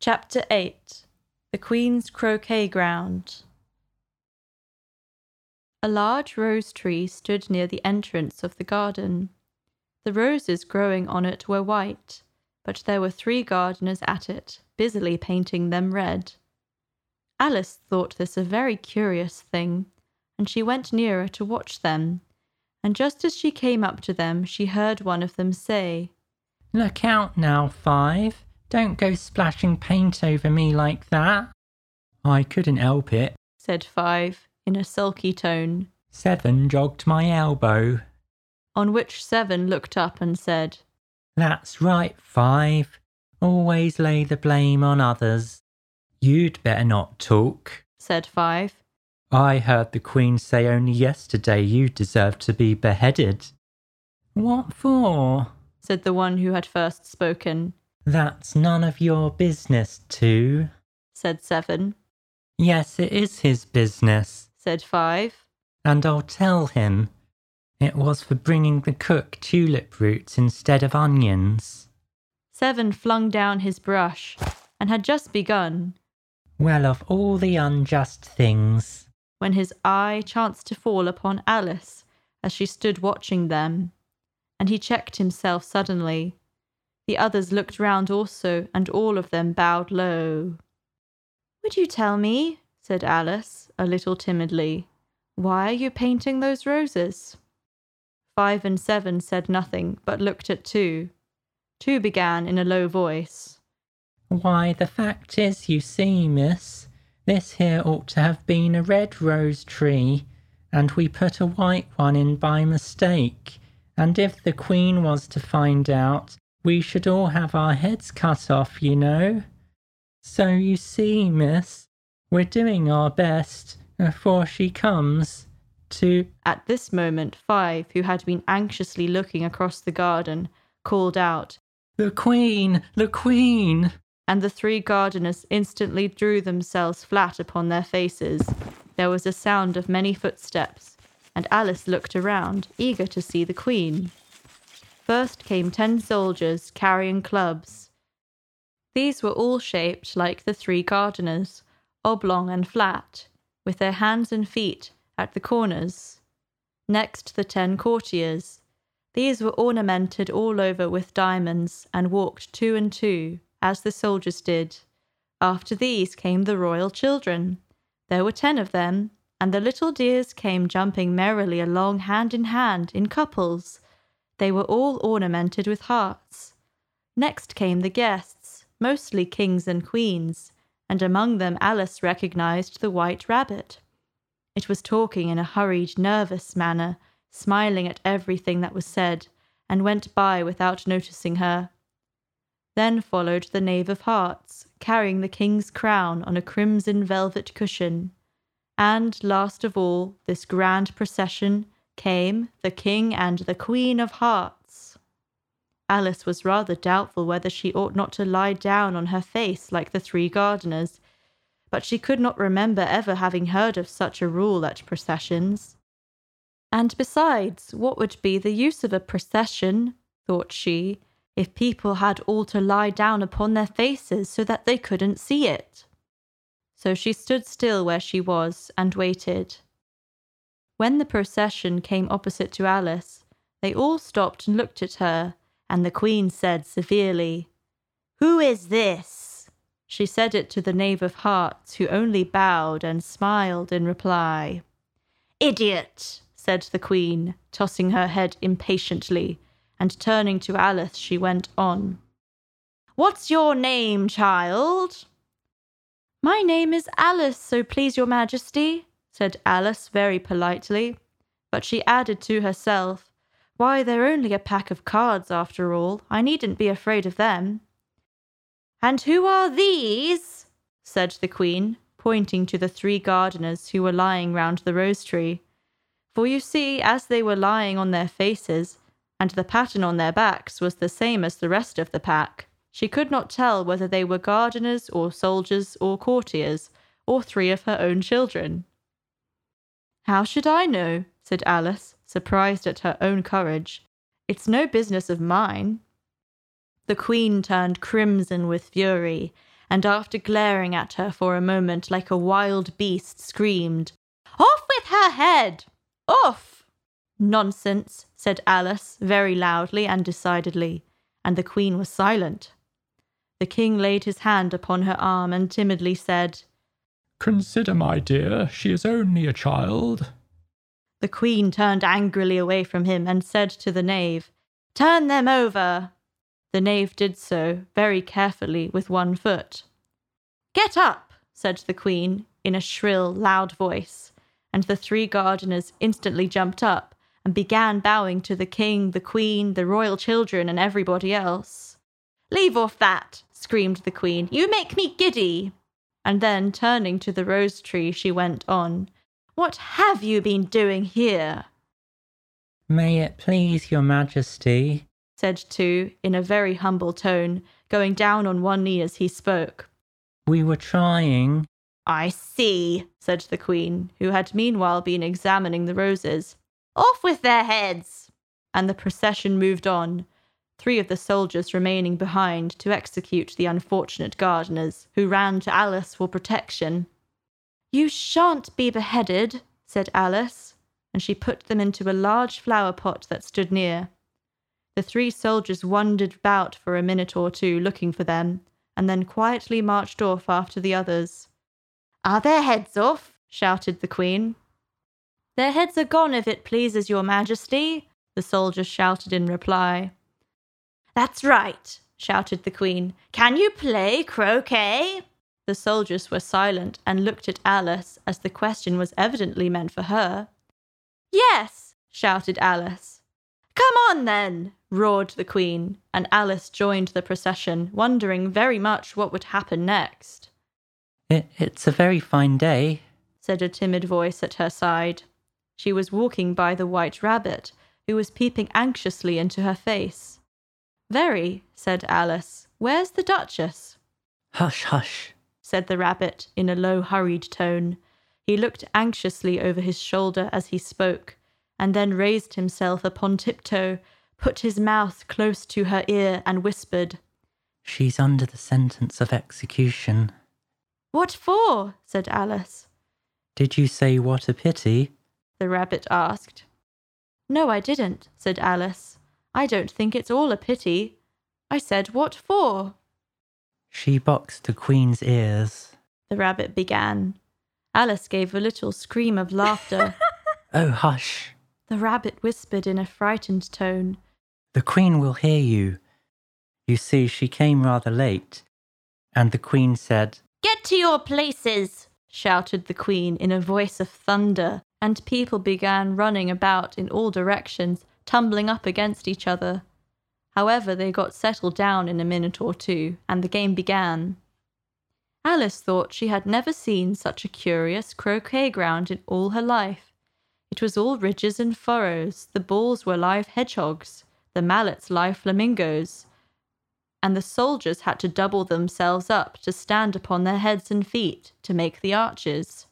Chapter 8. The Queen's Croquet Ground. A large rose tree stood near the entrance of the garden. The roses growing on it were white, but there were 3 gardeners at it, busily painting them red. Alice thought this a very curious thing, and she went nearer to watch them, and just as she came up to them she heard one of them say, "Look out now, 5. Don't go splashing paint over me like that." "I couldn't help it," said 5 in a sulky tone. 7 jogged my elbow. On which 7 looked up and said, "That's right, 5. Always lay the blame on others." "You'd better not talk," said 5. "I heard the Queen say only yesterday you deserved to be beheaded." "What for?" said the one who had first spoken. "That's none of your business, 2, said 7. "Yes, it is his business," said 5. "And I'll tell him. It was for bringing the cook tulip roots instead of onions." 7 flung down his brush, and had just begun, "Well, of all the unjust things," when his eye chanced to fall upon Alice as she stood watching them, and he checked himself suddenly. The others looked round also, and all of them bowed low. "Would you tell me," said Alice, a little timidly, "why are you painting those roses?" 5 and 7 said nothing, but looked at 2. 2 began in a low voice. "Why, the fact is, you see, miss, this here ought to have been a red rose tree, and we put a white one in by mistake, and if the Queen was to find out, we should all have our heads cut off, you know. So you see, miss, we're doing our best before she comes to—" At this moment 5, who had been anxiously looking across the garden, called out, "The Queen! The Queen!" and the 3 gardeners instantly drew themselves flat upon their faces. There was a sound of many footsteps, and Alice looked around, eager to see the Queen. First came 10 soldiers carrying clubs. These were all shaped like the 3 gardeners, oblong and flat, with their hands and feet at the corners. Next the 10 courtiers. These were ornamented all over with diamonds and walked 2 and 2, as the soldiers did. After these came the royal children. There were 10 of them, and the little dears came jumping merrily along hand in couples. They were all ornamented with hearts. Next came the guests, mostly kings and queens, and among them Alice recognized the White Rabbit. It was talking in a hurried, nervous manner, smiling at everything that was said, and went by without noticing her. Then followed the Knave of Hearts, carrying the king's crown on a crimson velvet cushion. And last of all, this grand procession, came the King and the Queen of Hearts. Alice was rather doubtful whether she ought not to lie down on her face like the 3 gardeners, but she could not remember ever having heard of such a rule at processions. And besides, what would be the use of a procession, thought she, if people had all to lie down upon their faces so that they couldn't see it? So she stood still where she was and waited. When the procession came opposite to Alice, they all stopped and looked at her, and the Queen said severely, "Who is this?" She said it to the Knave of Hearts, who only bowed and smiled in reply. "Idiot!" said the Queen, tossing her head impatiently, and turning to Alice she went on. "What's your name, child?" "My name is Alice, so please your Majesty," said Alice very politely, but she added to herself, "Why, they're only a pack of cards after all. I needn't be afraid of them." "And who are these?" said the Queen, pointing to the 3 gardeners who were lying round the rose tree. For you see, as they were lying on their faces, and the pattern on their backs was the same as the rest of the pack, she could not tell whether they were gardeners or soldiers or courtiers, or 3 of her own children. "How should I know?" said Alice, surprised at her own courage. "It's no business of mine." The Queen turned crimson with fury, and after glaring at her for a moment like a wild beast, screamed, "Off with her head! Off!" "Nonsense," said Alice, very loudly and decidedly, and the Queen was silent. The King laid his hand upon her arm and timidly said, "Consider, my dear, she is only a child." The Queen turned angrily away from him and said to the knave, "Turn them over." The knave did so, very carefully, with one foot. "Get up," said the Queen, in a shrill, loud voice, and the 3 gardeners instantly jumped up and began bowing to the King, the Queen, the royal children, and everybody else. "Leave off that," screamed the Queen. "You make me giddy." And then, turning to the rose tree, she went on, "What have you been doing here?" "May it please your Majesty," said Tu, in a very humble tone, going down on one knee as he spoke. "we were trying—" "I see," said the Queen, who had meanwhile been examining the roses. "Off with their heads!" And the procession moved on, 3 of the soldiers remaining behind to execute the unfortunate gardeners, who ran to Alice for protection. "You shan't be beheaded," said Alice, and she put them into a large flower pot that stood near. The 3 soldiers wandered about for a minute or 2 looking for them, and then quietly marched off after the others. "Are their heads off?" shouted the Queen. "Their heads are gone, if it pleases your Majesty," the soldiers shouted in reply. "That's right," shouted the Queen. "Can you play croquet?" The soldiers were silent and looked at Alice, as the question was evidently meant for her. "Yes," shouted Alice. "Come on, then," roared the Queen, and Alice joined the procession, wondering very much what would happen next. It's a very fine day," said a timid voice at her side. She was walking by the White Rabbit, who was peeping anxiously into her face. "Very," said Alice. "Where's the Duchess?" "Hush, hush," said the Rabbit in a low, hurried tone. He looked anxiously over his shoulder as he spoke, and then raised himself upon tiptoe, put his mouth close to her ear, and whispered, "She's under the sentence of execution." "What for?" said Alice. "Did you say what a pity?" the Rabbit asked. "No, I didn't," said Alice. "I don't think it's all a pity. I said, what for?" "She boxed the Queen's ears," the Rabbit began. Alice gave a little scream of laughter. "Oh, hush," the Rabbit whispered in a frightened tone. "The Queen will hear you. You see, she came rather late, and the Queen said—" "Get to your places!" shouted the Queen in a voice of thunder, and people began running about in all directions, tumbling up against each other. However, they got settled down in a minute or 2, and the game began. Alice thought she had never seen such a curious croquet ground in all her life. It was all ridges and furrows, the balls were live hedgehogs, the mallets live flamingos, and the soldiers had to double themselves up to stand upon their heads and feet to make the arches.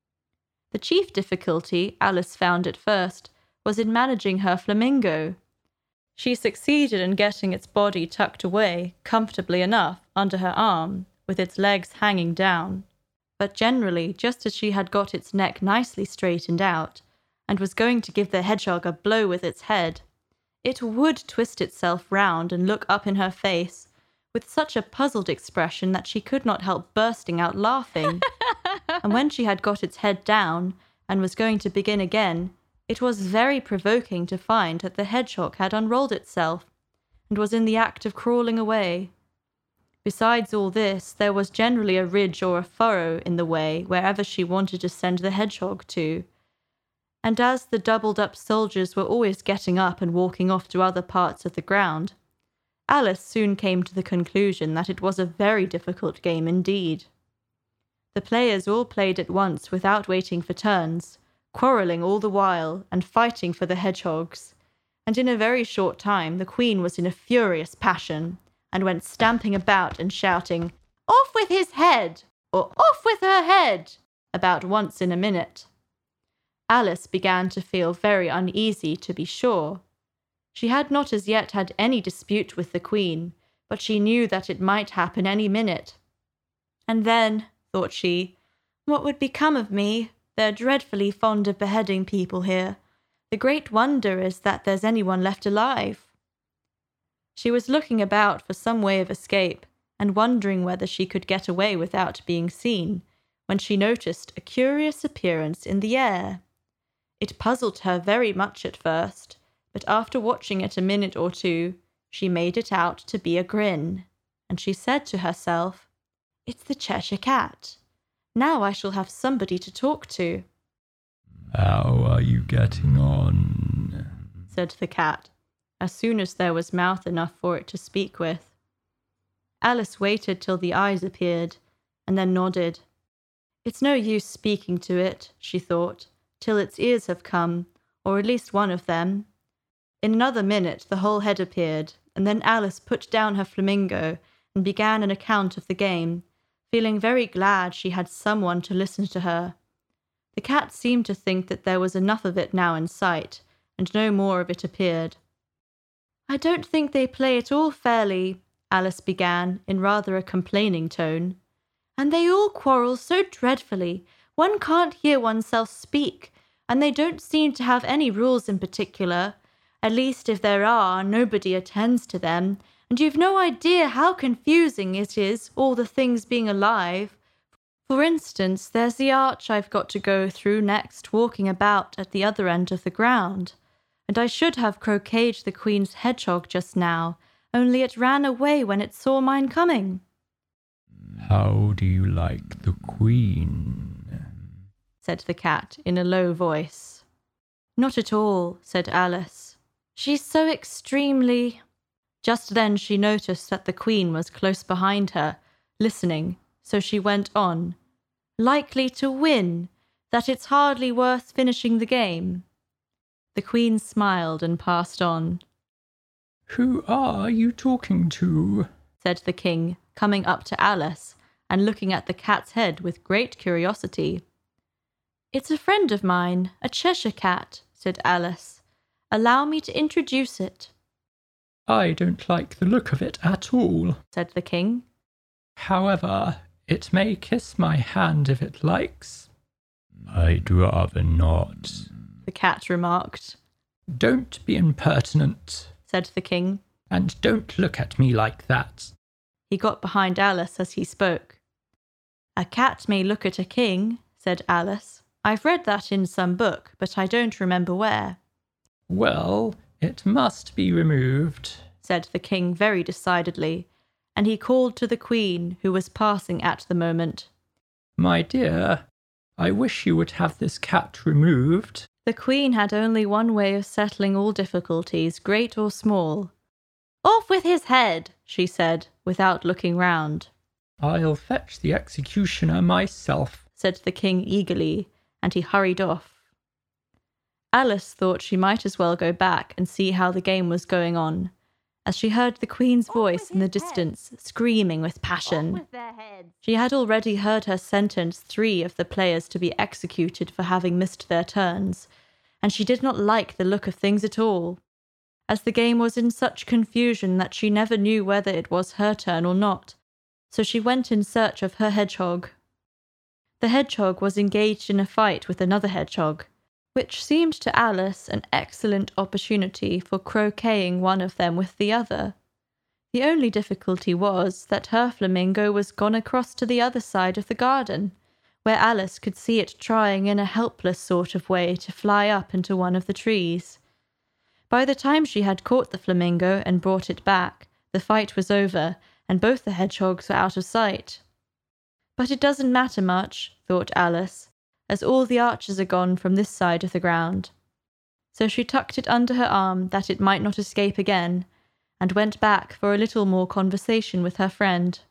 The chief difficulty, Alice found at first, was in managing her flamingo. She succeeded in getting its body tucked away, comfortably enough, under her arm, with its legs hanging down. But generally, just as she had got its neck nicely straightened out, and was going to give the hedgehog a blow with its head, it would twist itself round and look up in her face, with such a puzzled expression that she could not help bursting out laughing. And when she had got its head down, and was going to begin again, it was very provoking to find that the hedgehog had unrolled itself, and was in the act of crawling away. Besides all this, there was generally a ridge or a furrow in the way wherever she wanted to send the hedgehog to. And as the doubled-up soldiers were always getting up and walking off to other parts of the ground, Alice soon came to the conclusion that it was a very difficult game indeed. The players all played at once without waiting for turns, quarrelling all the while and fighting for the hedgehogs, and in a very short time the Queen was in a furious passion, and went stamping about and shouting, "Off with his head!" or "Off with her head!" about once in a minute. Alice began to feel very uneasy, to be sure. She had not as yet had any dispute with the Queen, but she knew that it might happen any minute. And then, thought she, what would become of me? They're dreadfully fond of beheading people here. The great wonder is that there's anyone left alive. She was looking about for some way of escape, and wondering whether she could get away without being seen, when she noticed a curious appearance in the air. It puzzled her very much at first, but after watching it a minute or two, she made it out to be a grin, and she said to herself, "It's the Cheshire Cat. Now I shall have somebody to talk to." How are you getting on? Said the cat, as soon as there was mouth enough for it to speak with. Alice waited till the eyes appeared, and then nodded. It's no use speaking to it, she thought, till its ears have come, or at least one of them. In another minute the whole head appeared, and then Alice put down her flamingo and began an account of the game, feeling very glad she had someone to listen to her. The cat seemed to think that there was enough of it now in sight, and no more of it appeared. "I don't think they play it all fairly," Alice began, in rather a complaining tone. "And they all quarrel so dreadfully. One can't hear oneself speak, and they don't seem to have any rules in particular. At least, if there are, nobody attends to them, and you've no idea how confusing it is, all the things being alive. For instance, there's the arch I've got to go through next, walking about at the other end of the ground. And I should have croqueted the Queen's hedgehog just now, only it ran away when it saw mine coming." How do you like the Queen? Said the cat in a low voice. "Not at all," said Alice. "She's so extremely—" Just then she noticed that the Queen was close behind her, listening, so she went on. "Likely to win, that it's hardly worth finishing the game." The Queen smiled and passed on. Who are you talking to? Said the king, coming up to Alice and looking at the cat's head with great curiosity. "It's a friend of mine, a Cheshire cat," said Alice. "Allow me to introduce it." I don't like the look of it at all, said the king. "However, it may kiss my hand if it likes." "I'd rather not," the cat remarked. "Don't be impertinent," said the king. "and don't look at me like that." He got behind Alice as he spoke. "A cat may look at a king," said Alice. "I've read that in some book, but I don't remember where." "Well, it must be removed," said the king very decidedly, and he called to the Queen, who was passing at the moment. "My dear, I wish you would have this cat removed." The Queen had only one way of settling all difficulties, great or small. "Off with his head," she said, without looking round. "I'll fetch the executioner myself," said the king eagerly, and he hurried off. Alice thought she might as well go back and see how the game was going on, as she heard the Queen's voice in the distance, screaming with passion. She had already heard her sentence 3 of the players to be executed for having missed their turns, and she did not like the look of things at all, as the game was in such confusion that she never knew whether it was her turn or not, so she went in search of her hedgehog. The hedgehog was engaged in a fight with another hedgehog, which seemed to Alice an excellent opportunity for croqueting one of them with the other. The only difficulty was that her flamingo was gone across to the other side of the garden, where Alice could see it trying in a helpless sort of way to fly up into one of the trees. By the time she had caught the flamingo and brought it back, the fight was over, and both the hedgehogs were out of sight. But it doesn't matter much, thought Alice, as all the archers are gone from this side of the ground. So she tucked it under her arm that it might not escape again, and went back for a little more conversation with her friend.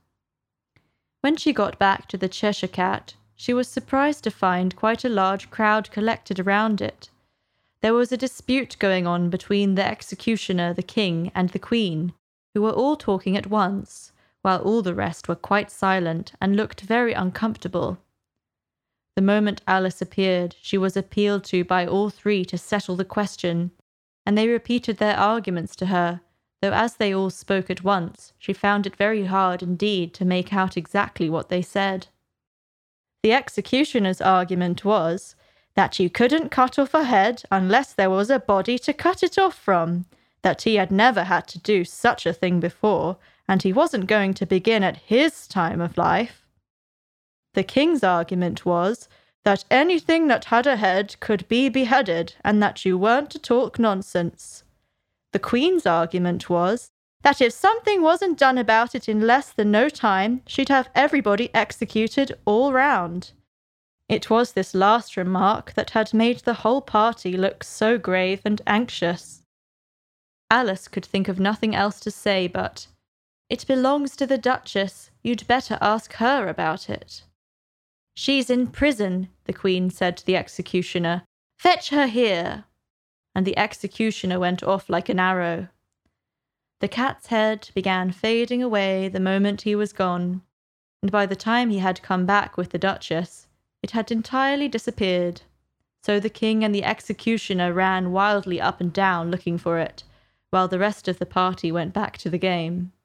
When she got back to the Cheshire Cat, she was surprised to find quite a large crowd collected around it. There was a dispute going on between the executioner, the king, and the Queen, who were all talking at once, while all the rest were quite silent and looked very uncomfortable. The moment Alice appeared, she was appealed to by all 3 to settle the question, and they repeated their arguments to her, though as they all spoke at once, she found it very hard indeed to make out exactly what they said. The executioner's argument was that you couldn't cut off a head unless there was a body to cut it off from, that he had never had to do such a thing before, and he wasn't going to begin at his time of life. The king's argument was that anything that had a head could be beheaded, and that you weren't to talk nonsense. The queen's argument was that if something wasn't done about it in less than no time, she'd have everybody executed all round. It was this last remark that had made the whole party look so grave and anxious. Alice could think of nothing else to say but, "It belongs to the Duchess. You'd better ask her about it." "She's in prison," the Queen said to the executioner. "Fetch her here." And the executioner went off like an arrow. The cat's head began fading away the moment he was gone, and by the time he had come back with the Duchess, it had entirely disappeared. So the king and the executioner ran wildly up and down looking for it, while the rest of the party went back to the game.